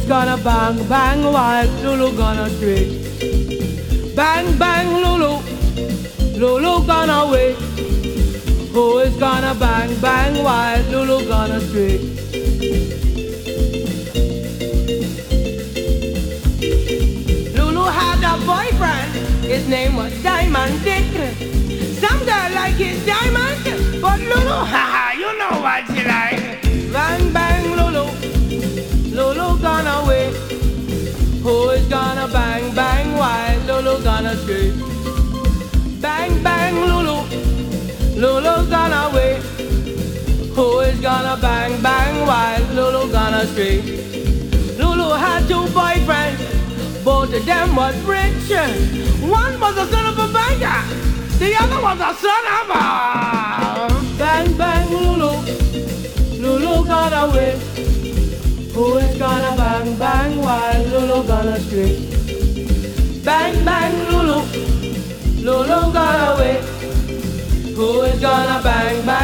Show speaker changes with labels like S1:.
S1: gonna bang bang while Lulu gonna stray? Bang bang Lulu, Lulu gonna wait. Who is gonna bang bang while Lulu gonna stray? Lulu had a boyfriend, his name was Diamond Dick. Some girl like his diamond, but Lulu, haha, you know what she like. Bang bang Lulu, Lulu gonna wait. Who is gonna bang bang while Lulu gonna stray? Bang bang Lulu, Lulu gonna wait. Who is gonna bang bang while Lulu gonna stray? Lulu had two boyfriends, both of them was rich. One was a son of a banker, the other was a son of a bang bang Lulu, Lulu gonna wait. Who is gonna bang bang while Lulu gonna stray? Bang bang Lulu, Lulu gonna wait. Who is gonna bang bang